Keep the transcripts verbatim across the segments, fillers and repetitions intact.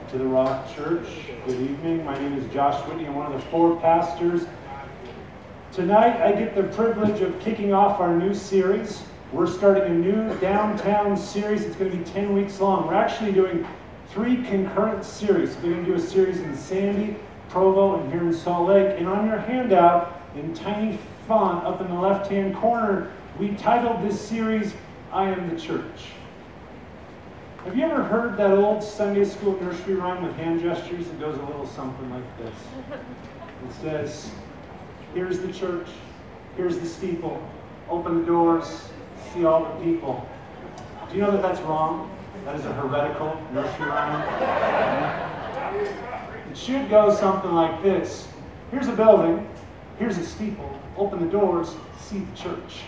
to the Rock Church. Good evening. My name is Josh Whitney. I'm one of the four pastors. Tonight I get the privilege of kicking off our new series. We're starting a new downtown series. It's going to be ten weeks long. We're actually doing three concurrent series. We're going to do a series in Sandy, Provo, and here in Salt Lake. And on your handout, in tiny font up in the left-hand corner, we titled this series, I Am the Church. Have you ever heard that old Sunday school nursery rhyme with hand gestures? It goes a little something like this. It says, here's the church, here's the steeple, open the doors, see all the people. Do you know that that's wrong? That is a heretical nursery rhyme. It should go something like this. Here's a building, here's a steeple, open the doors, see the church.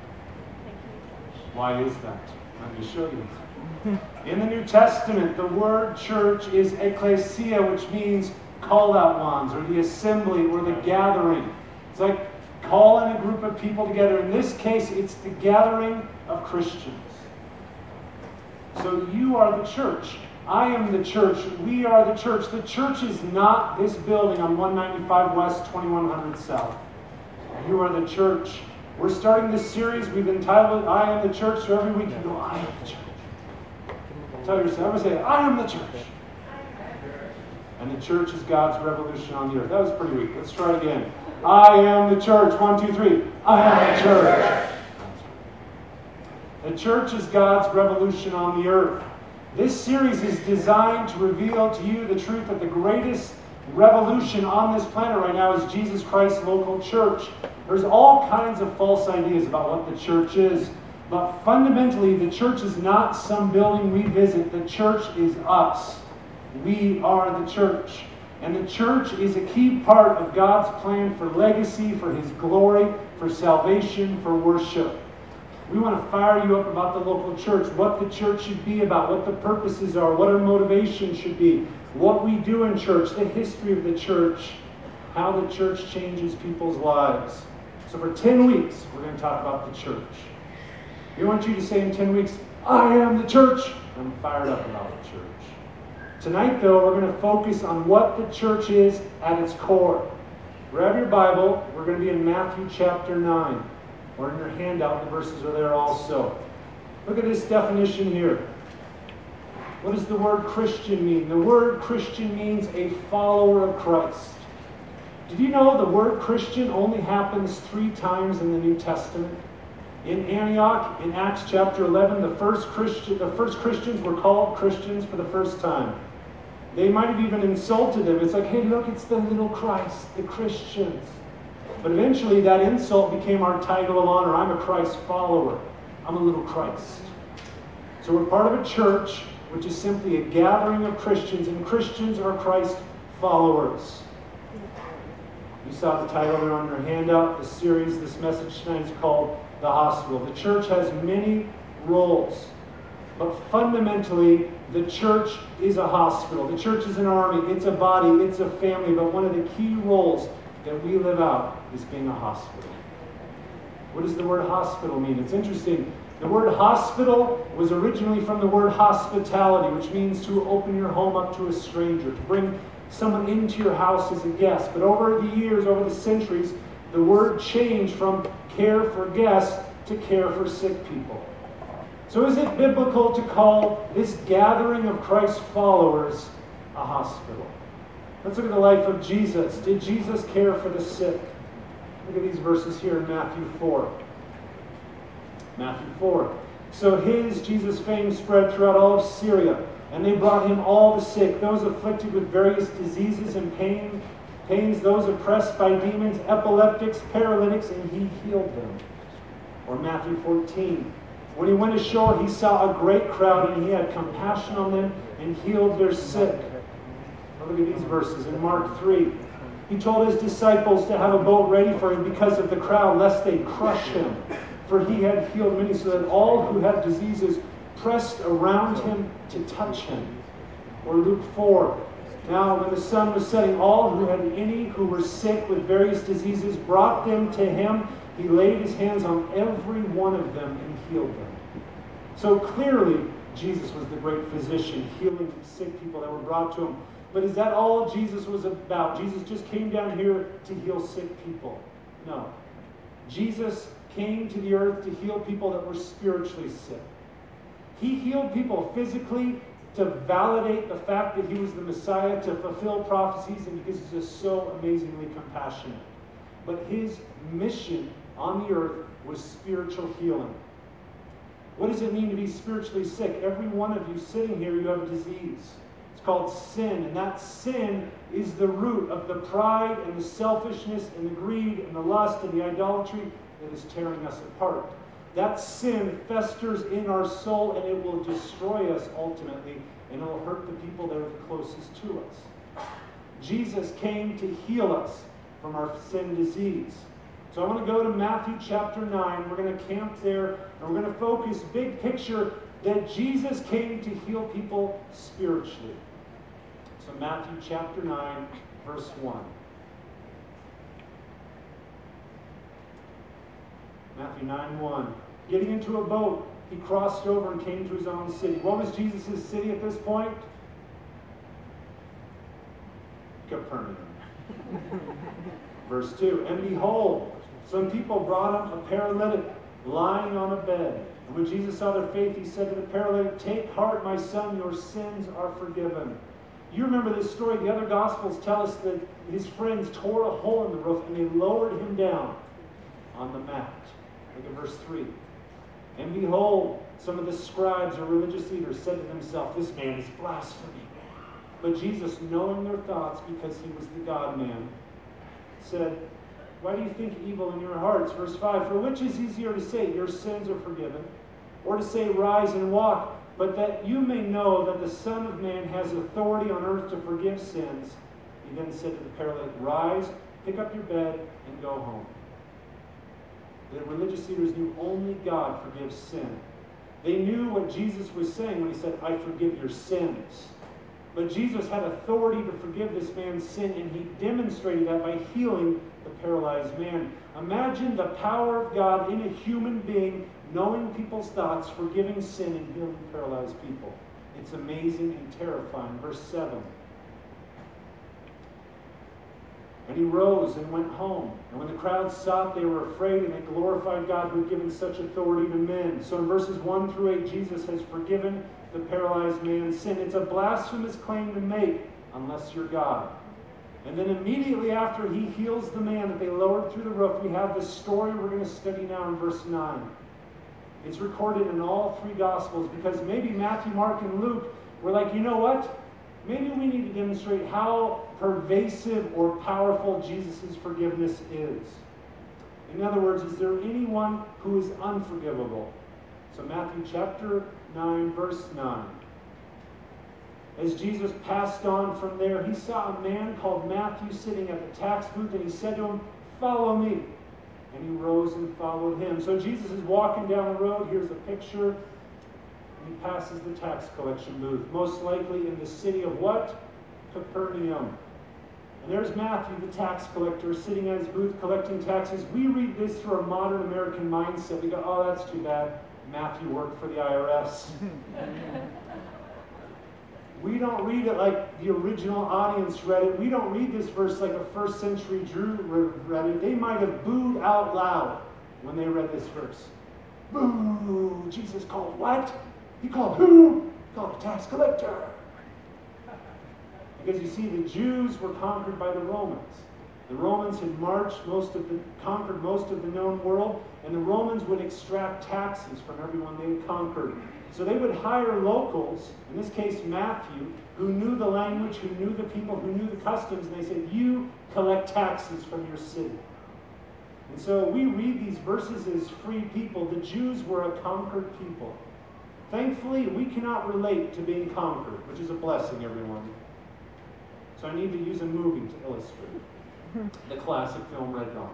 Why is that? I'm going to show you. In the New Testament, the word church is ecclesia, which means called out ones, or the assembly, or the gathering. It's like calling a group of people together. In this case, it's the gathering of Christians. So you are the church. I am the church. We are the church. The church is not this building on one ninety-five West, twenty-one hundred South. You are the church. We're starting this series. We've entitled, I Am the Church. So every week you go, I am the church. Tell yourself, I say, I am the church. And the church is God's revolution on the earth. That was pretty weak. Let's try it again. I am the church. One, two, three. I am the church. The church is God's revolution on the earth. This series is designed to reveal to you the truth that the greatest revolution on this planet right now is Jesus Christ's local church. There's all kinds of false ideas about what the church is. But fundamentally, the church is not some building we visit. The church is us. We are the church. And the church is a key part of God's plan for legacy, for His glory, for salvation, for worship. We want to fire you up about the local church, what the church should be about, what the purposes are, what our motivation should be, what we do in church, the history of the church, how the church changes people's lives. So for ten weeks, we're going to talk about the church. We want you to say in ten weeks, I am the church. I'm fired up about the church. Tonight, though, we're going to focus on what the church is at its core. Grab your Bible. We're going to be in Matthew chapter nine. Or in your handout, the verses are there also. Look at this definition here. What does the word Christian mean? The word Christian means a follower of Christ. Did you know the word Christian only happens three times in the New Testament? In Antioch, in Acts chapter eleven, the first Christian, the first Christians were called Christians for the first time. They might have even insulted them. It's like, hey, look, it's the little Christ, the Christians. But eventually that insult became our title of honor. I'm a Christ follower. I'm a little Christ. So we're part of a church, which is simply a gathering of Christians, and Christians are Christ followers. You saw the title there on your handout. The series, this message tonight is called The Hospital. The church has many roles, but fundamentally, the church is a hospital. The church is an army, it's a body, it's a family, but one of the key roles that we live out is being a hospital. What does the word hospital mean? It's interesting. The word hospital was originally from the word hospitality, which means to open your home up to a stranger, to bring someone into your house as a guest. But over the years, over the centuries, the word changed from care for guests to care for sick people. So is it biblical to call this gathering of Christ's followers a hospital? Let's look at the life of Jesus. Did Jesus care for the sick? Look at these verses here in Matthew four. Matthew four. So his, Jesus' fame spread throughout all of Syria, and they brought him all the sick, those afflicted with various diseases and pain, pains, those oppressed by demons, epileptics, paralytics, and he healed them. Or Matthew fourteen. When he went ashore, he saw a great crowd, and he had compassion on them and healed their sick. Now look at these verses. In Mark three, he told his disciples to have a boat ready for him because of the crowd, lest they crush him. For he had healed many, so that all who had diseases pressed around him to touch him. Or Luke four. Now, when the sun was setting, all who had any who were sick with various diseases brought them to him. He laid his hands on every one of them and healed them. So clearly, Jesus was the great physician, healing sick people that were brought to him. But is that all Jesus was about? Jesus just came down here to heal sick people? No. Jesus came to the earth to heal people that were spiritually sick. He healed people physically to validate the fact that he was the Messiah, to fulfill prophecies, and because he's just so amazingly compassionate. But his mission on the earth was spiritual healing. What does it mean to be spiritually sick? Every one of you sitting here, you have a disease. It's called sin, and that sin is the root of the pride and the selfishness and the greed and the lust and the idolatry that is tearing us apart. That sin festers in our soul, and it will destroy us ultimately, and it will hurt the people that are the closest to us. Jesus came to heal us from our sin disease. So I want to go to Matthew chapter nine. We're going to camp there, and we're going to focus big picture that Jesus came to heal people spiritually. So Matthew chapter nine, verse one. Matthew nine one. Getting into a boat, he crossed over and came to his own city. What was Jesus' city at this point? Capernaum. Verse two. And behold, some people brought him a paralytic lying on a bed. And when Jesus saw their faith, he said to the paralytic, "Take heart, my son, your sins are forgiven." You remember this story. The other Gospels tell us that his friends tore a hole in the roof and they lowered him down on the mat. Look at verse three. And behold, some of the scribes or religious leaders said to themselves, "This man is blaspheming." But Jesus, knowing their thoughts, because he was the God-man, said, "Why do you think evil in your hearts?" Verse five, "For which is easier to say, 'Your sins are forgiven,' or to say, 'Rise and walk'? But that you may know that the Son of Man has authority on earth to forgive sins." He then said to the paralytic, "Rise, pick up your bed, and go home." The religious leaders knew only God forgives sin. They knew what Jesus was saying when he said, "I forgive your sins." But Jesus had authority to forgive this man's sin, and he demonstrated that by healing the paralyzed man. Imagine the power of God in a human being, knowing people's thoughts, forgiving sin, and healing paralyzed people. It's amazing and terrifying. Verse seven. And he rose and went home. And when the crowd saw it, they were afraid, and they glorified God who had given such authority to men. So in verses one through eight, Jesus has forgiven the paralyzed man's sin. It's a blasphemous claim to make, unless you're God. And then immediately after he heals the man that they lowered through the roof, we have the story we're going to study now in verse nine. It's recorded in all three Gospels because maybe Matthew, Mark, and Luke were like, you know what? Maybe we need to demonstrate how pervasive or powerful Jesus' forgiveness is. In other words, is there anyone who is unforgivable? So Matthew chapter nine, verse nine. As Jesus passed on from there, he saw a man called Matthew sitting at the tax booth, and he said to him, "Follow me." And he rose and followed him. So Jesus is walking down the road. Here's a picture. And he passes the tax collection booth, most likely in the city of what? Capernaum. And there's Matthew, the tax collector, sitting at his booth collecting taxes. We read this through a modern American mindset. We go, oh, that's too bad. Matthew worked for the I R S. We don't read it like the original audience read it. We don't read this verse like a first century Jew read it. They might have booed out loud when they read this verse. Boo! Jesus called what? He called who? He called a tax collector. Because you see, the Jews were conquered by the Romans. The Romans had marched most of the, conquered most of the known world, and the Romans would extract taxes from everyone they had conquered. So they would hire locals, in this case Matthew, who knew the language, who knew the people, who knew the customs, and they said, you collect taxes from your city. And so we read these verses as free people. The Jews were a conquered people. Thankfully, we cannot relate to being conquered, which is a blessing, everyone. So I need to use a movie to illustrate. The classic film Red Dawn.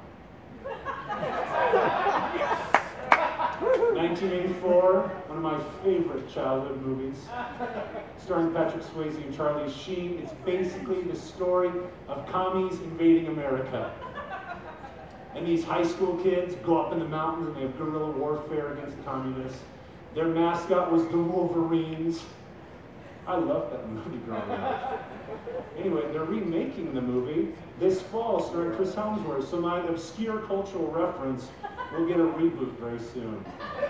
nineteen eighty-four, one of my favorite childhood movies, starring Patrick Swayze and Charlie Sheen. It's basically the story of commies invading America. And these high school kids go up in the mountains and they have guerrilla warfare against the communists. Their mascot was the Wolverines. I loved that movie growing up. Anyway, they're remaking the movie this fall starring Chris Hemsworth, so my obscure cultural reference will get a reboot very soon.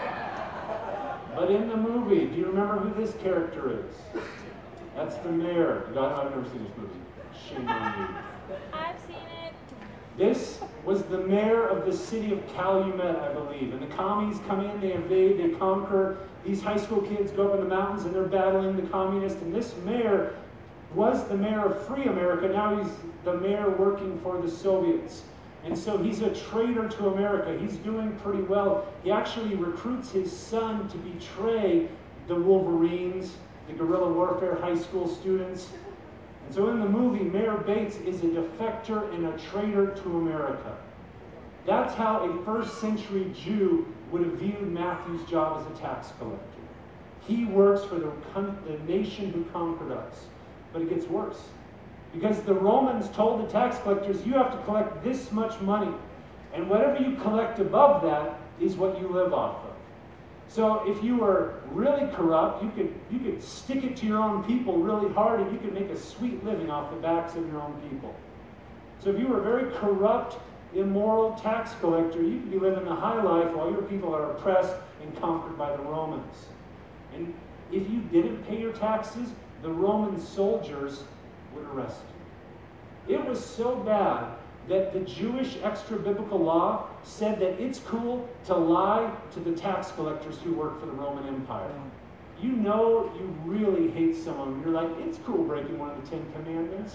But in the movie, do you remember who this character is? That's the mayor. God, I've never seen this movie. Shame on you. I've seen it. This was the mayor of the city of Calumet, I believe. And the commies come in, they invade, they conquer. These high school kids go up in the mountains and they're battling the communists. And this mayor was the mayor of free America. Now he's the mayor working for the Soviets. And so he's a traitor to America. He's doing pretty well. He actually recruits his son to betray the Wolverines, the guerrilla warfare high school students. And so in the movie, Mayor Bates is a defector and a traitor to America. That's how a first century Jew would have viewed Matthew's job as a tax collector. He works for the, the nation who conquered us. But it gets worse. Because the Romans told the tax collectors, you have to collect this much money. And whatever you collect above that is what you live off of. So if you were really corrupt, you could, you could stick it to your own people really hard and you could make a sweet living off the backs of your own people. So if you were a very corrupt, immoral tax collector, you could be living a high life while your people are oppressed and conquered by the Romans. And if you didn't pay your taxes, the Roman soldiers would arrest you. It was so bad that the Jewish extra-biblical law said that it's cool to lie to the tax collectors who work for the Roman Empire. You know you really hate someone. You're like, it's cool breaking one of the Ten Commandments.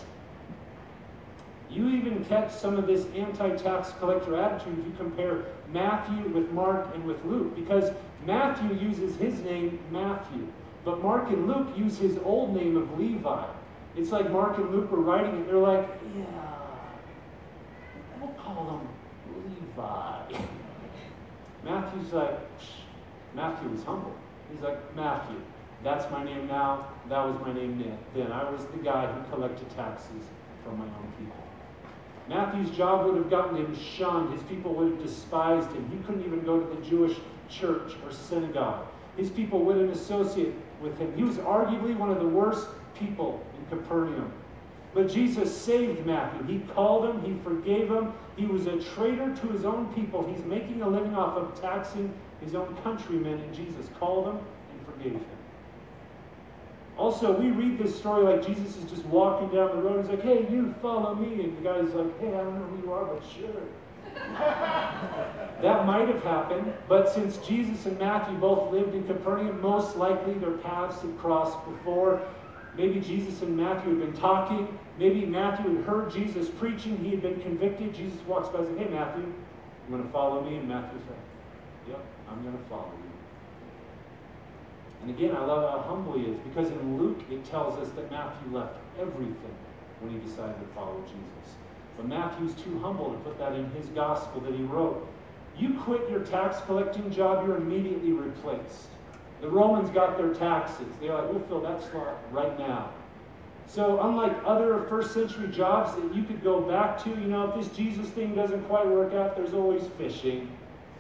You even catch some of this anti-tax collector attitude if you compare Matthew with Mark and with Luke, because Matthew uses his name, Matthew, but Mark and Luke use his old name of Levi. It's like Mark and Luke were writing it, they're like, yeah, we'll call him Levi. Matthew's like, Matthew was humble. He's like, Matthew, that's my name now, that was my name then. I was the guy who collected taxes from my own people. Matthew's job would have gotten him shunned. His people would have despised him. He couldn't even go to the Jewish church or synagogue. His people wouldn't associate with him. He was arguably one of the worst people in Capernaum. But Jesus saved Matthew. He called him. He forgave him. He was a traitor to his own people. He's making a living off of taxing his own countrymen, and Jesus called him and forgave him. Also, we read this story like Jesus is just walking down the road. He's like, hey, you follow me. And the guy's like, hey, I don't know who you are, but sure. That might have happened, but since Jesus and Matthew both lived in Capernaum, most likely their paths had crossed before. Maybe Jesus and Matthew had been talking. Maybe Matthew had heard Jesus preaching. He had been convicted. Jesus walks by and says, hey, Matthew, you want to follow me? And Matthew said, yep, I'm going to follow you. And again, I love how humble he is, because in Luke it tells us that Matthew left everything when he decided to follow Jesus. But Matthew's too humble to put that in his gospel that he wrote. You quit your tax collecting job, you're immediately replaced. The Romans got their taxes. They're like, we'll fill that slot right now. So unlike other first century jobs that you could go back to, you know, if this Jesus thing doesn't quite work out, there's always fishing.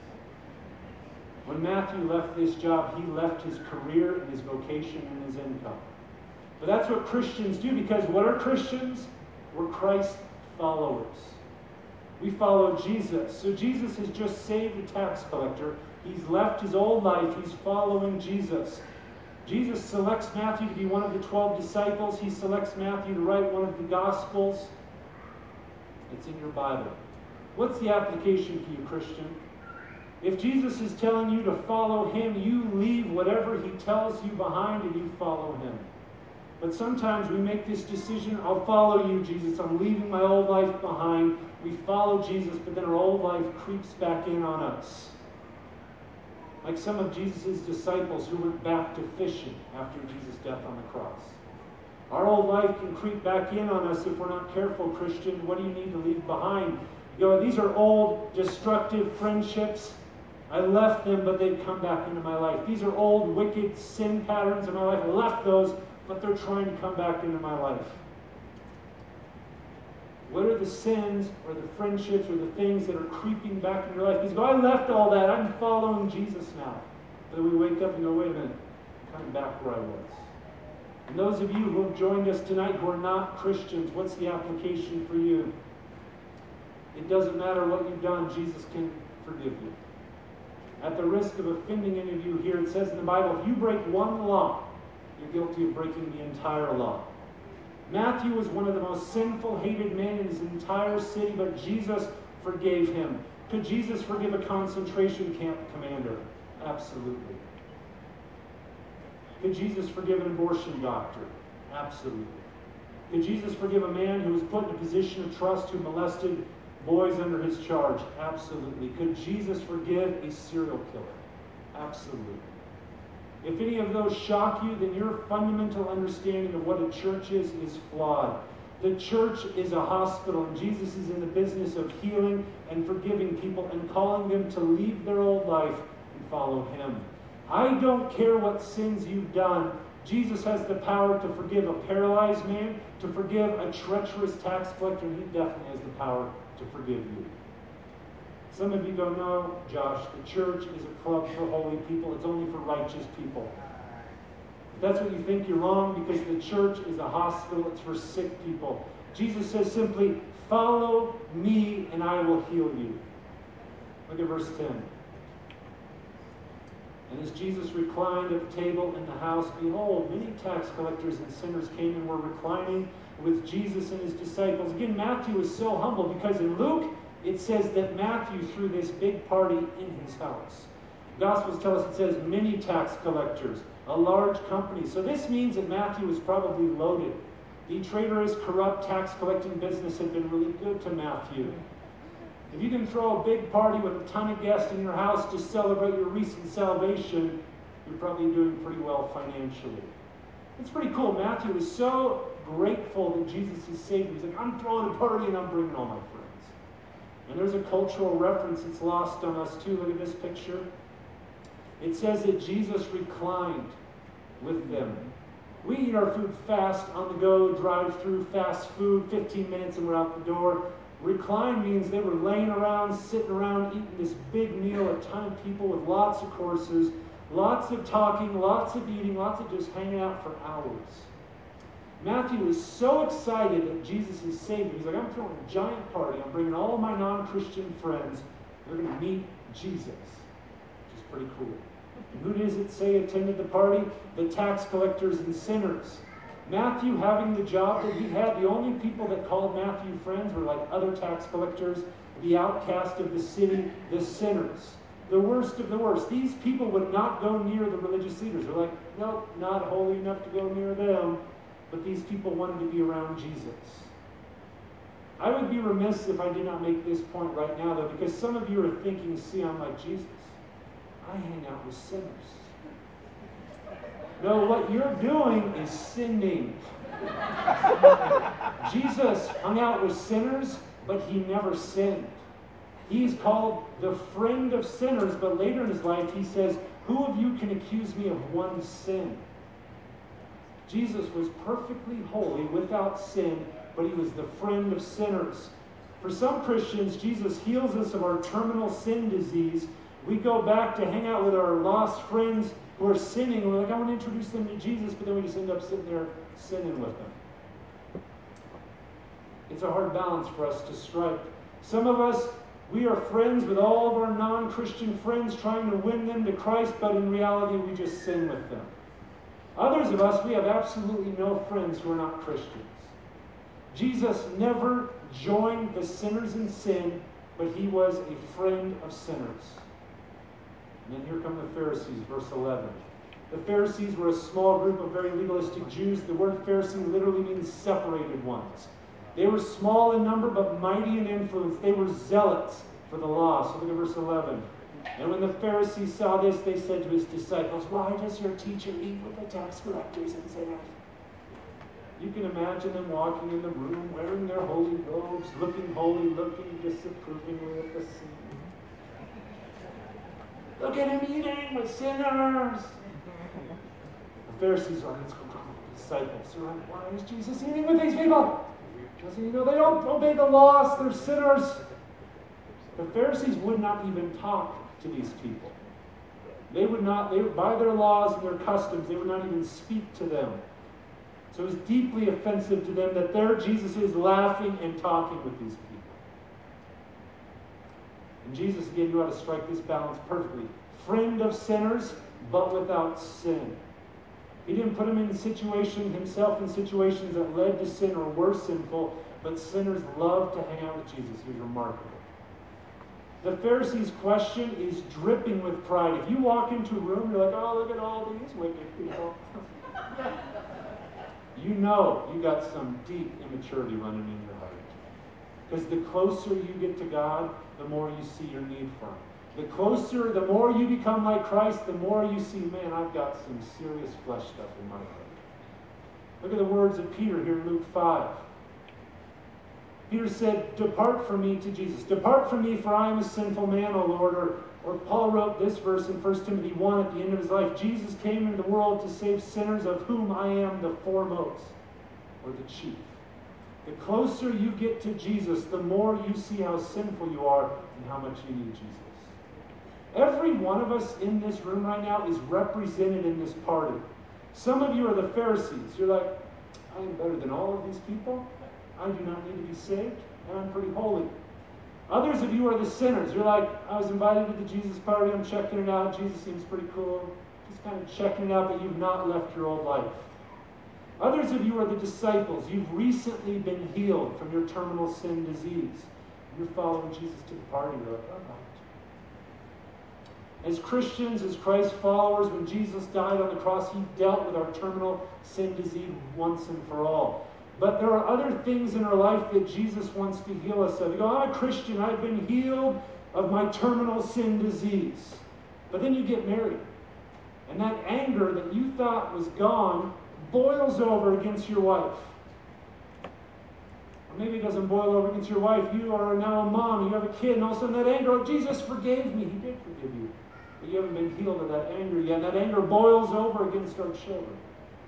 When Matthew left this job, he left his career and his vocation and his income. But that's what Christians do, because what are Christians? We're Christ followers. We follow Jesus. So Jesus has just saved a tax collector. He's left his old life. He's following Jesus. Jesus selects Matthew to be one of the twelve disciples. He selects Matthew to write one of the Gospels. It's in your Bible. What's the application for you, Christian? If Jesus is telling you to follow him, you leave whatever he tells you behind and you follow him. But sometimes we make this decision, I'll follow you, Jesus. I'm leaving my old life behind. We follow Jesus, but then our old life creeps back in on us. Like some of Jesus' disciples who went back to fishing after Jesus' death on the cross. Our old life can creep back in on us if we're not careful, Christian. What do you need to leave behind? You go, these are old, destructive friendships. I left them, but they've come back into my life. These are old, wicked sin patterns in my life. I left those, but they're trying to come back into my life. What are the sins or the friendships or the things that are creeping back in your life? Because I left all that. I'm following Jesus now. But then we wake up and go, wait a minute, I'm kind of back where I was. And those of you who have joined us tonight who are not Christians, what's the application for you? It doesn't matter what you've done, Jesus can forgive you. At the risk of offending any of you here, it says in the Bible, if you break one law, you're guilty of breaking the entire law. Matthew was one of the most sinful, hated men in his entire city, but Jesus forgave him. Could Jesus forgive a concentration camp commander? Absolutely. Could Jesus forgive an abortion doctor? Absolutely. Could Jesus forgive a man who was put in a position of trust who molested boys under his charge? Absolutely. Could Jesus forgive a serial killer? Absolutely. If any of those shock you, then your fundamental understanding of what a church is is flawed. The church is a hospital, and Jesus is in the business of healing and forgiving people and calling them to leave their old life and follow him. I don't care what sins you've done. Jesus has the power to forgive a paralyzed man, to forgive a treacherous tax collector, and he definitely has the power to forgive you. Some of you go, no, Josh, the church is a club for holy people. It's only for righteous people. If that's what you think, you're wrong, because the church is a hospital. It's for sick people. Jesus says simply, follow me and I will heal you. Look at verse ten. And as Jesus reclined at the table in the house, behold, many tax collectors and sinners came and were reclining with Jesus and his disciples. Again, Matthew is so humble because in Luke, it says that Matthew threw this big party in his house. The Gospels tell us it says many tax collectors, a large company. So this means that Matthew was probably loaded. The traitorous, corrupt tax collecting business had been really good to Matthew. If you can throw a big party with a ton of guests in your house to celebrate your recent salvation, you're probably doing pretty well financially. It's pretty cool. Matthew is so grateful that Jesus is saved. He's like, I'm throwing a party and I'm bringing all my friends. And there's a cultural reference that's lost on us too. Look at this picture. It says that Jesus reclined with them. We eat our food fast, on the go, drive through, fast food, fifteen minutes and we're out the door. Recline means they were laying around, sitting around, eating this big meal, a ton of people with lots of courses, lots of talking, lots of eating, lots of just hanging out for hours. Matthew is so excited that Jesus is saved. He's like, I'm throwing a giant party. I'm bringing all of my non-Christian friends. They're going to meet Jesus, which is pretty cool. And who does it say attended the party? The tax collectors and sinners. Matthew, having the job that he had, the only people that called Matthew friends were like other tax collectors, the outcast of the city, the sinners, the worst of the worst. These people would not go near the religious leaders. They're like, nope, not holy enough to go near them. But these people wanted to be around Jesus. I would be remiss if I did not make this point right now, though, because some of you are thinking, see, I'm like Jesus. I hang out with sinners. No, what you're doing is sinning. Jesus hung out with sinners, but he never sinned. He's called the friend of sinners, but later in his life he says, who of you can accuse me of one sin? Jesus was perfectly holy, without sin, but he was the friend of sinners. For some Christians, Jesus heals us of our terminal sin disease. We go back to hang out with our lost friends who are sinning. We're like, I want to introduce them to Jesus, but then we just end up sitting there sinning with them. It's a hard balance for us to strike. Some of us, we are friends with all of our non-Christian friends, trying to win them to Christ, but in reality, we just sin with them. Others of us, we have absolutely no friends who are not Christians. Jesus never joined the sinners in sin, but he was a friend of sinners. And then here come the Pharisees, verse eleven. The Pharisees were a small group of very legalistic Jews. The word Pharisee literally means separated ones. They were small in number, but mighty in influence. They were zealots for the law. So look at verse eleven. And when the Pharisees saw this, they said to his disciples, why does your teacher eat with the tax collectors and sinners? You can imagine them walking in the room, wearing their holy robes, looking holy, looking disapprovingly at the scene. Look at him eating with sinners. The Pharisees are, let's go talk to the disciples. They're like, why is Jesus eating with these people? Doesn't he know they don't obey the laws? They're sinners. The Pharisees would not even talk to these people. They would not, they, by their laws and their customs, they would not even speak to them. So it was deeply offensive to them that there Jesus is laughing and talking with these people. And Jesus, again, knew how to strike this balance perfectly. Friend of sinners, but without sin. He didn't put him in situations, himself in situations that led to sin or were sinful, but sinners love to hang out with Jesus. He was remarkable. The Pharisees' question is dripping with pride. If you walk into a room, you're like, oh, look at all these wicked people. You know you got some deep immaturity running in your heart. Because the closer you get to God, the more you see your need for Him. The closer, the more you become like Christ, the more you see, man, I've got some serious flesh stuff in my heart. Look at the words of Peter here in Luke five. Peter said, depart from me to Jesus. Depart from me, for I am a sinful man, O Lord. Or, or Paul wrote this verse in First Timothy one at the end of his life. Jesus came into the world to save sinners, of whom I am the foremost, or the chief. The closer you get to Jesus, the more you see how sinful you are and how much you need Jesus. Every one of us in this room right now is represented in this party. Some of you are the Pharisees. You're like, I am better than all of these people. I do not need to be saved, and I'm pretty holy. Others of you are the sinners. You're like, I was invited to the Jesus party. I'm checking it out. Jesus seems pretty cool. Just kind of checking it out, but you've not left your old life. Others of you are the disciples. You've recently been healed from your terminal sin disease. You're following Jesus to the party. You're like, all right. As Christians, as Christ followers, when Jesus died on the cross, He dealt with our terminal sin disease once and for all. But there are other things in our life that Jesus wants to heal us of. You go, I'm a Christian. I've been healed of my terminal sin disease. But then you get married. And that anger that you thought was gone boils over against your wife. Or maybe it doesn't boil over against your wife. You are now a mom. You have a kid. And all of a sudden that anger, oh, Jesus forgave me. He did forgive you. But you haven't been healed of that anger yet. And that anger boils over against our children.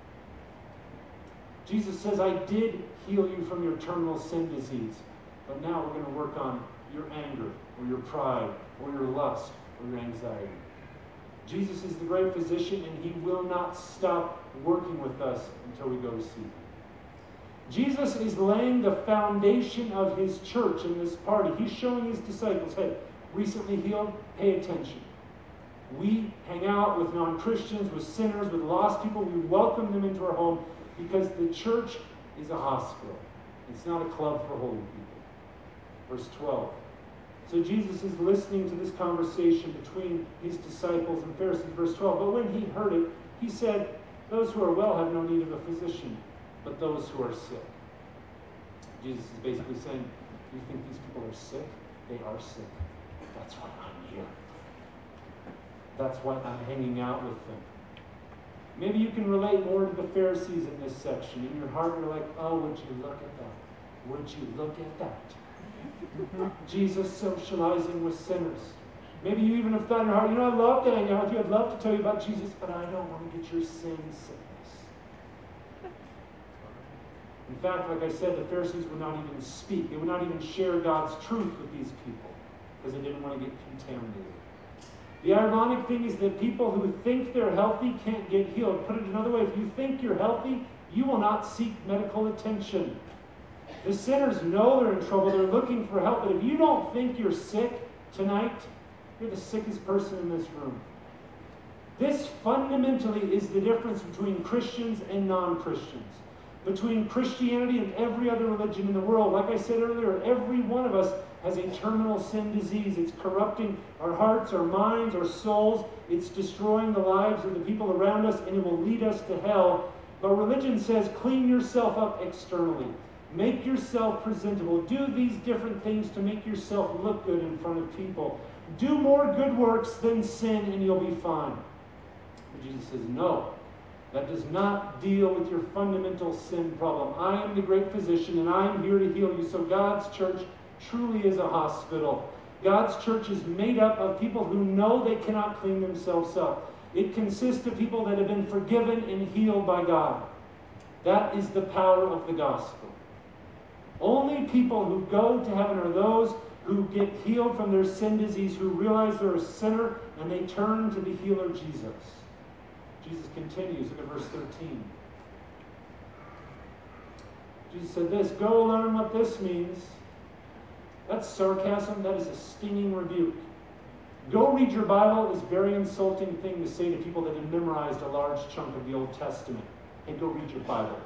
Jesus says, I did heal you from your terminal sin disease. But now we're going to work on your anger, or your pride, or your lust, or your anxiety. Jesus is the great physician, and He will not stop working with us until we go to see Him. Jesus is laying the foundation of His church in this party. He's showing His disciples, hey, recently healed, pay attention. We hang out with non-Christians, with sinners, with lost people. We welcome them into our home because the church is a hospital. It's not a club for holy people. Verse twelve. So Jesus is listening to this conversation between His disciples and Pharisees. Verse twelve. But when He heard it, He said, those who are well have no need of a physician, but those who are sick. Jesus is basically saying, you think these people are sick? They are sick. That's why I'm here. That's why I'm hanging out with them. Maybe you can relate more to the Pharisees in this section. In your heart, you're like, oh, would you look at that? Would you look at that? Jesus socializing with sinners. Maybe you even have thought in your heart, you know, I'd love to hang out with you. I'd love to tell you about Jesus, but I don't want to get your sin sickness. In fact, like I said, the Pharisees would not even speak. They would not even share God's truth with these people because they didn't want to get contaminated. The ironic thing is that people who think they're healthy can't get healed. Put it another way, if you think you're healthy, you will not seek medical attention. The sinners know they're in trouble. They're looking for help. But if you don't think you're sick tonight, you're the sickest person in this room. This fundamentally is the difference between Christians and non-Christians. Between Christianity and every other religion in the world. Like I said earlier, every one of us has a terminal sin disease. It's corrupting our hearts, our minds, our souls. It's destroying the lives of the people around us, and it will lead us to hell. But religion says, clean yourself up externally. Make yourself presentable. Do these different things to make yourself look good in front of people. Do more good works than sin, and you'll be fine. But Jesus says, no. That does not deal with your fundamental sin problem. I am the great physician, and I am here to heal you. So God's church truly is a hospital. God's church is made up of people who know they cannot clean themselves up. It consists of people that have been forgiven and healed by God. That is the power of the gospel. Only people who go to heaven are those who get healed from their sin disease, who realize they're a sinner, and they turn to the healer, Jesus. Jesus continues, look at verse thirteen. Jesus said this, go learn what this means. That's sarcasm. That is a stinging rebuke. Go read your Bible is a very insulting thing to say to people that have memorized a large chunk of the Old Testament. Hey, go read your Bible.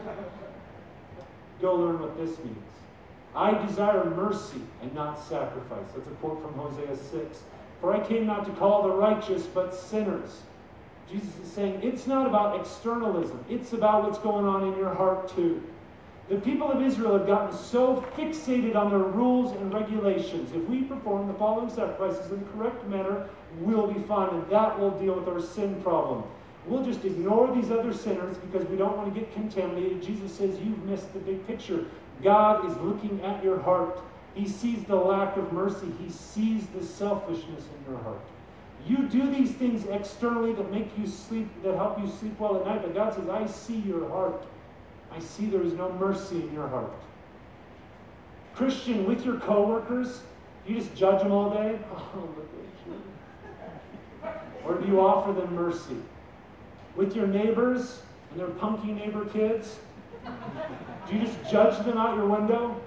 Go learn what this means. I desire mercy and not sacrifice. That's a quote from Hosea six. For I came not to call the righteous, but sinners. Jesus is saying it's not about externalism. It's about what's going on in your heart too. The people of Israel have gotten so fixated on their rules and regulations. If we perform the following sacrifices in the correct manner, we'll be fine, and that will deal with our sin problem. We'll just ignore these other sinners because we don't want to get contaminated. Jesus says you've missed the big picture. God is looking at your heart. He sees the lack of mercy. He sees the selfishness in your heart. You do these things externally that make you sleep, that help you sleep well at night, but God says, I see your heart. I see there is no mercy in your heart. Christian, with your coworkers, you just judge them all day? Oh, look at you. Or do you offer them mercy? With your neighbors and their punky neighbor kids, do you just judge them out your window?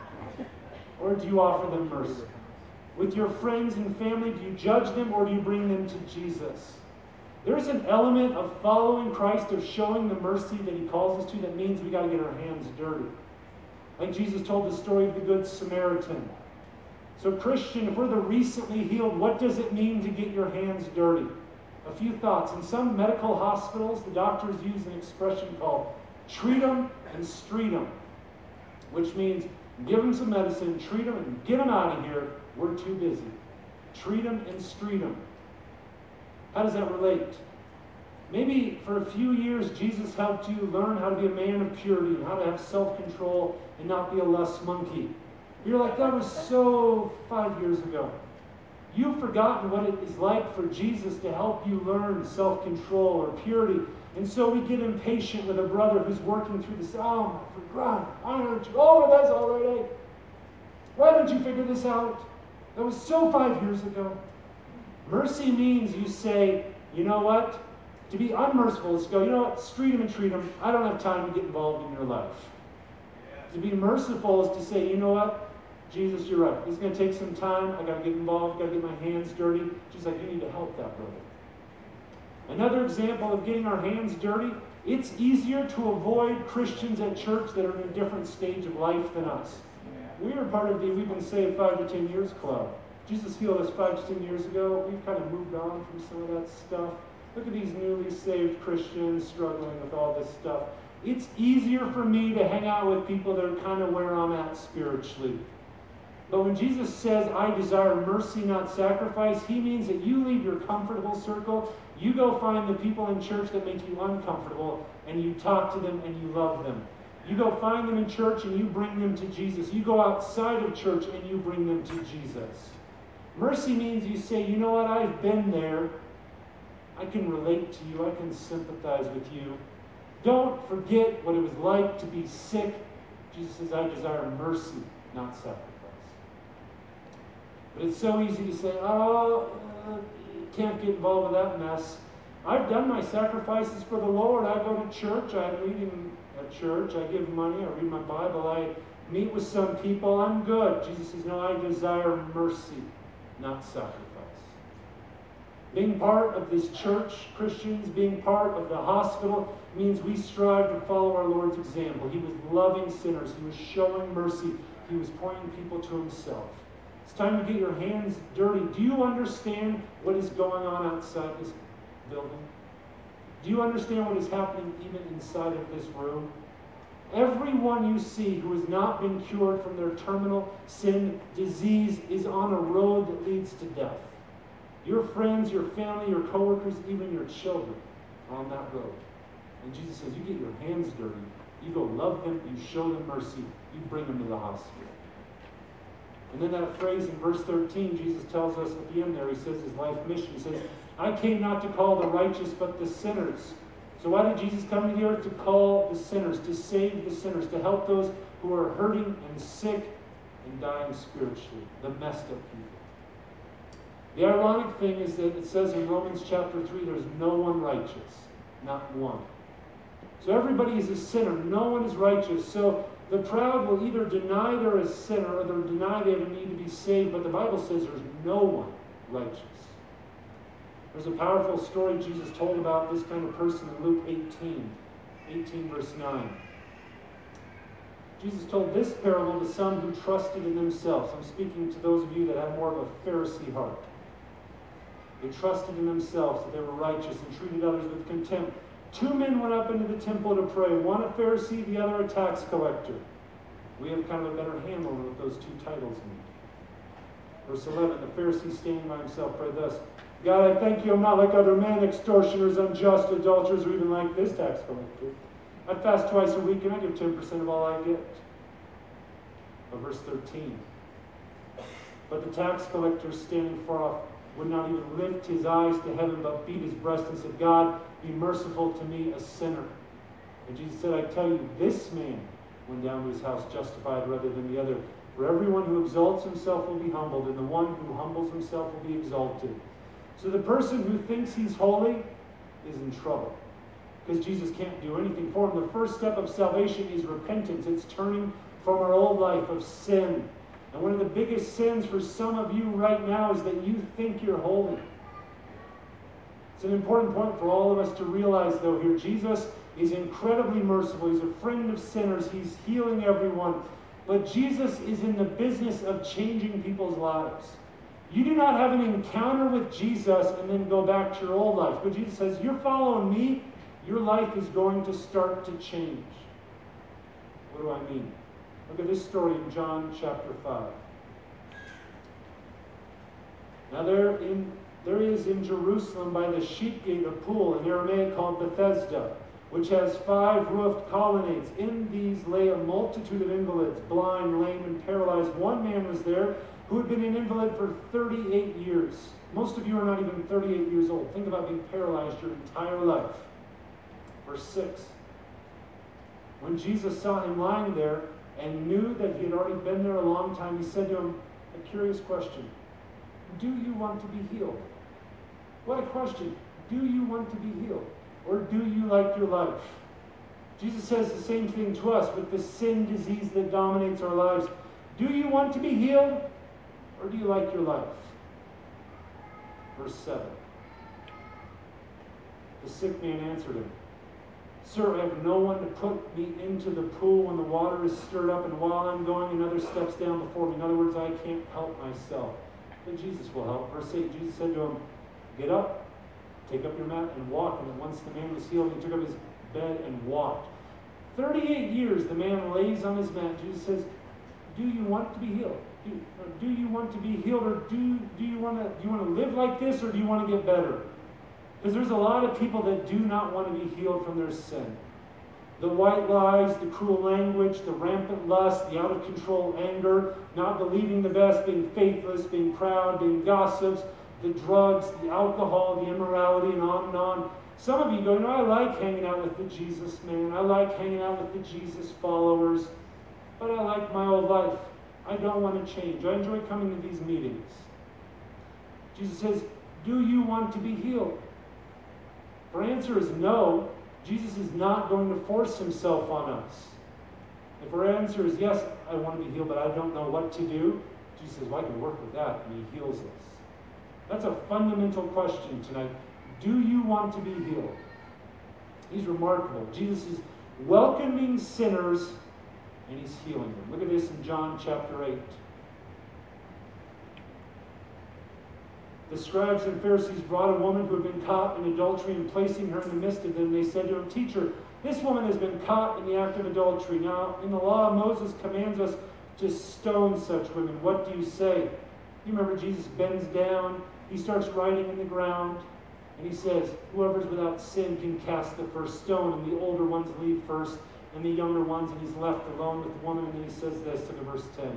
Or do you offer them mercy? With your friends and family, do you judge them or do you bring them to Jesus? There's an element of following Christ, of showing the mercy that he calls us to, that means we got to get our hands dirty. Like Jesus told the story of the Good Samaritan. So Christian, if we're the recently healed, what does it mean to get your hands dirty? A few thoughts. In some medical hospitals, the doctors use an expression called treat them and street them, which means give them some medicine, treat them, and get them out of here. We're too busy. Treat them and street them. How does that relate? Maybe for a few years, Jesus helped you learn how to be a man of purity and how to have self-control and not be a lust monkey. You're like, that was so five years ago. You've forgotten what it is like for Jesus to help you learn self-control or purity. And so we get impatient with a brother who's working through this. Oh, my God, why don't you? Oh, that's already. Why don't you figure this out? That was so five years ago. Mercy means you say, you know what? To be unmerciful is to go, you know what? Street them and treat them. I don't have time to get involved in your life. To be merciful is to say, you know what? Jesus, you're right. It's going to take some time. I got to get involved. Got to get my hands dirty. She's like, you need to help that brother. Another example of getting our hands dirty, it's easier to avoid Christians at church that are in a different stage of life than us. We are part of the We've Been Saved Five to Ten Years Club. Jesus healed us five to ten years ago. We've kind of moved on from some of that stuff. Look at these newly saved Christians struggling with all this stuff. It's easier for me to hang out with people that are kind of where I'm at spiritually. But when Jesus says, I desire mercy, not sacrifice, he means that you leave your comfortable circle, you go find the people in church that make you uncomfortable, and you talk to them and you love them. You go find them in church and you bring them to Jesus. You go outside of church and you bring them to Jesus. Mercy means you say, you know what, I've been there. I can relate to you. I can sympathize with you. Don't forget what it was like to be sick. Jesus says, I desire mercy, not sacrifice. But it's so easy to say, oh, uh, can't get involved with that mess. I've done my sacrifices for the Lord. I go to church. I'm leading at church. I give money. I read my Bible. I meet with some people. I'm good. Jesus says, no, I desire mercy, not sacrifice. Being part of this church, Christians, being part of the hospital, means we strive to follow our Lord's example. He was loving sinners. He was showing mercy. He was pointing people to himself. It's time to get your hands dirty. Do you understand what is going on outside this building? Do you understand what is happening even inside of this room? Everyone you see who has not been cured from their terminal sin disease is on a road that leads to death. Your friends, your family, your coworkers, even your children are on that road. And Jesus says, you get your hands dirty. You go love them. You show them mercy. You bring them to the hospital. And then that phrase in verse thirteen, Jesus tells us at the end there, he says his life mission. He says, I came not to call the righteous, but the sinners. So why did Jesus come to the earth? To call the sinners, to save the sinners, to help those who are hurting and sick, and dying spiritually, the messed up people. The ironic thing is that it says in Romans chapter three, there's no one righteous, not one. So everybody is a sinner. No one is righteous. So the proud will either deny they're a sinner or they'll deny they have a need to be saved. But the Bible says there's no one righteous. There's a powerful story Jesus told about this kind of person in Luke eighteen, eighteen verse nine. Jesus told this parable to some who trusted in themselves. I'm speaking to those of you that have more of a Pharisee heart. They trusted in themselves that they were righteous and treated others with contempt. Two men went up into the temple to pray, one a Pharisee, the other a tax collector. We have kind of a better handle on what those two titles mean. Verse eleven, the Pharisee standing by himself prayed thus, God, I thank you I'm not like other men, extortioners, unjust, adulterers, or even like this tax collector. I fast twice a week and I give ten percent of all I get. But verse thirteen, but the tax collector standing far off would not even lift his eyes to heaven, but beat his breast and said, God, be merciful to me, a sinner. And Jesus said, I tell you, this man went down to his house justified rather than the other. For everyone who exalts himself will be humbled, and the one who humbles himself will be exalted. So the person who thinks he's holy is in trouble, because Jesus can't do anything for him. The first step of salvation is repentance. It's turning from our old life of sin. And one of the biggest sins for some of you right now is that you think you're holy. It's an important point for all of us to realize, though, here. Jesus is incredibly merciful. He's a friend of sinners. He's healing everyone. But Jesus is in the business of changing people's lives. You do not have an encounter with Jesus and then go back to your old life. But Jesus says, you're following me, your life is going to start to change. What do I mean? Look at this story in John chapter five. Now there, in, there is in Jerusalem by the sheep gate a pool, in Aramaic called Bethesda, which has five roofed colonnades. In these lay a multitude of invalids, blind, lame, and paralyzed. One man was there who had been an invalid for thirty-eight years. Most of you are not even thirty-eight years old. Think about being paralyzed your entire life. Verse six. When Jesus saw him lying there and knew that he had already been there a long time, he said to him, a curious question. Do you want to be healed? What a question. Do you want to be healed? Or do you like your life? Jesus says the same thing to us with the sin disease that dominates our lives. Do you want to be healed? Or do you like your life? Verse seven. The sick man answered him, Sir, I have no one to put me into the pool when the water is stirred up, and while I'm going, another steps down before me. In other words, I can't help myself. But Jesus will help. Verse eight, Jesus said to him, Get up, take up your mat, and walk. And once the man was healed, he took up his bed and walked. thirty-eight years the man lays on his mat. Jesus says, do you want to be healed? Do, do you want to be healed, or do, do you want to do you want to live like this, or do you want to get better? Because there's a lot of people that do not want to be healed from their sin. The white lies, the cruel language, the rampant lust, the out-of-control anger, not believing the best, being faithless, being proud, being gossips, the drugs, the alcohol, the immorality, and on and on. Some of you go, no, I like hanging out with the Jesus man. I like hanging out with the Jesus followers. But I like my old life. I don't want to change. I enjoy coming to these meetings. Jesus says, do you want to be healed? Our answer is no. Jesus is not going to force himself on us. If our answer is yes, I want to be healed, but I don't know what to do, Jesus says, well, I can work with that, and he heals us. That's a fundamental question tonight. Do you want to be healed? He's remarkable. Jesus is welcoming sinners, and he's healing them. Look at this in John chapter eight. The scribes and Pharisees brought a woman who had been caught in adultery, and placing her in the midst of them, they said to him, Teacher, this woman has been caught in the act of adultery. Now, in the law, Moses commands us to stone such women. What do you say? You remember Jesus bends down, he starts writing in the ground, and he says, whoever's without sin can cast the first stone, and the older ones leave first, and the younger ones, and he's left alone with the woman, and then he says this, look at verse ten.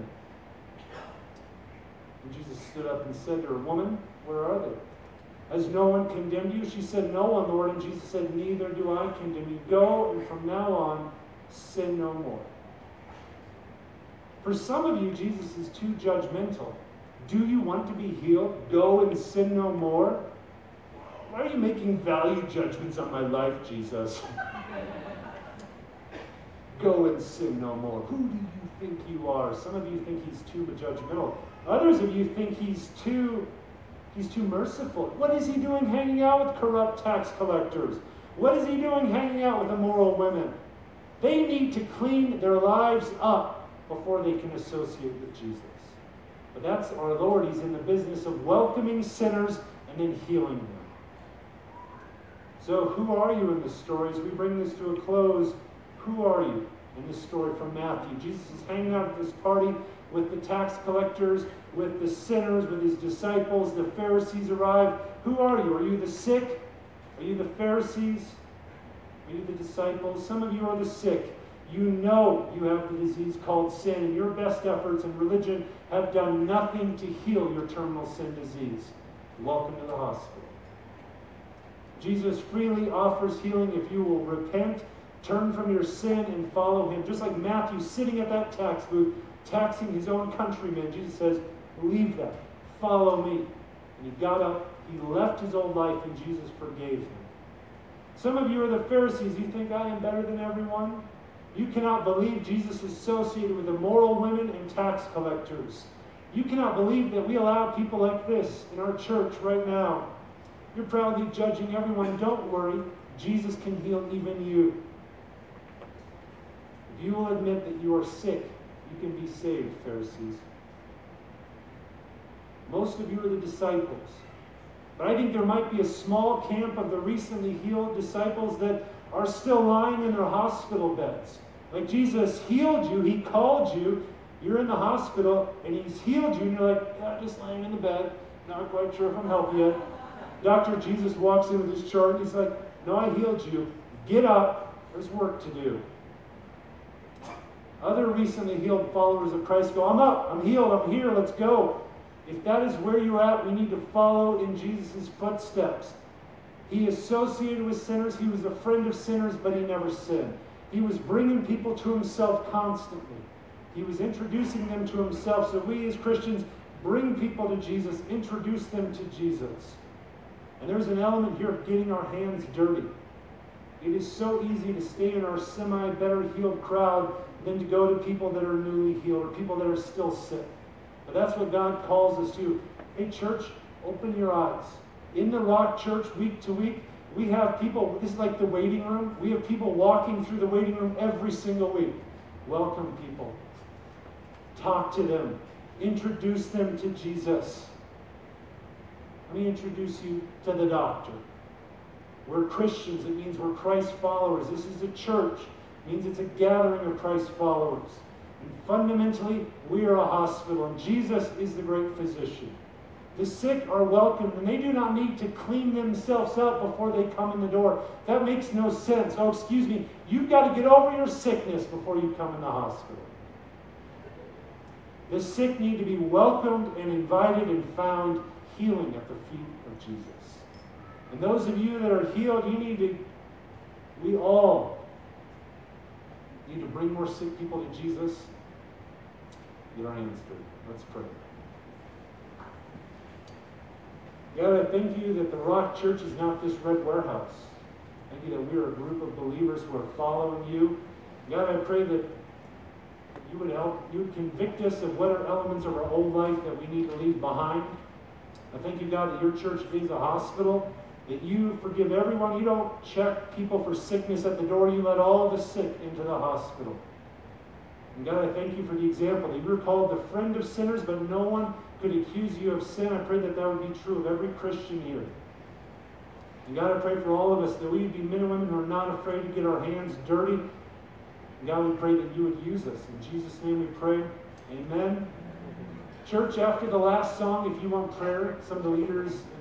And Jesus stood up and said to her, Woman, where are they? Has no one condemned you? She said, No one, Lord. And Jesus said, Neither do I condemn you. Go, and from now on, sin no more. For some of you, Jesus is too judgmental. Do you want to be healed? Go and sin no more. Why are you making value judgments on my life, Jesus? Go and sin no more. Who do you think you are? Some of you think he's too judgmental. Others of you think he's too, he's too merciful. What is he doing hanging out with corrupt tax collectors? What is he doing hanging out with immoral women? They need to clean their lives up before they can associate with Jesus. But that's our Lord. He's in the business of welcoming sinners and then healing them. So who are you in this story? As we bring this to a close, who are you in this story from Matthew? Jesus is hanging out at this party with the tax collectors, with the sinners, with his disciples. The Pharisees arrive. Who are you? Are you the sick? Are you the Pharisees? Are you the disciples? Some of you are the sick. You know you have the disease called sin, and your best efforts in religion have done nothing to heal your terminal sin disease. Welcome to the hospital. Jesus freely offers healing if you will repent, turn from your sin, and follow him. Just like Matthew sitting at that tax booth, taxing his own countrymen, Jesus says, leave that, follow me. And he got up, he left his old life, and Jesus forgave him. Some of you are the Pharisees. You think I am better than everyone? You cannot believe Jesus is associated with immoral women and tax collectors. You cannot believe that we allow people like this in our church right now. You're proudly judging everyone. Don't worry. Jesus can heal even you. If you will admit that you are sick, you can be saved, Pharisees. Most of you are the disciples. But I think there might be a small camp of the recently healed disciples that are still lying in their hospital beds. Like Jesus healed you, he called you, you're in the hospital, and he's healed you, and you're like, yeah, just lying in the bed, not quite sure if I'm healthy yet. Doctor Jesus walks in with his chart, and he's like, no, I healed you. Get up, there's work to do. Other recently healed followers of Christ go, I'm up, I'm healed, I'm here, let's go. If that is where you're at, we need to follow in Jesus' footsteps. He associated with sinners. He was a friend of sinners, but he never sinned. He was bringing people to himself constantly. He was introducing them to himself. So we as Christians bring people to Jesus, introduce them to Jesus. And there's an element here of getting our hands dirty. It is so easy to stay in our semi-better healed crowd than to go to people that are newly healed or people that are still sick. But that's what God calls us to. Hey, church, open your eyes. In the Rock Church, week to week, we have people, this is like the waiting room. We have people walking through the waiting room every single week. Welcome people. Talk to them. Introduce them to Jesus. Let me introduce you to the doctor. We're Christians. It means we're Christ followers. This is a church. It means it's a gathering of Christ followers. And fundamentally, we are a hospital, and Jesus is the great physician. The sick are welcome, and they do not need to clean themselves up before they come in the door. That makes no sense. Oh, excuse me, you've got to get over your sickness before you come in the hospital. The sick need to be welcomed and invited and found healing at the feet of Jesus. And those of you that are healed, you need to, we all need to bring more sick people to Jesus. Get our hands dirty. Let's pray. God, I thank you that the Rock Church is not this red warehouse. Thank you that we are a group of believers who are following you. God, I pray that you would help, you would convict us of what are elements of our old life that we need to leave behind. I thank you, God, that your church is a hospital, that you forgive everyone. You don't check people for sickness at the door. You let all the sick into the hospital. And God, I thank you for the example that you were called the friend of sinners, but no one could accuse you of sin. I pray that that would be true of every Christian here. And God, I pray for all of us that we would be men and women who are not afraid to get our hands dirty. And God, we pray that you would use us. In Jesus' name we pray. Amen. Church, after the last song, if you want prayer, some of the leaders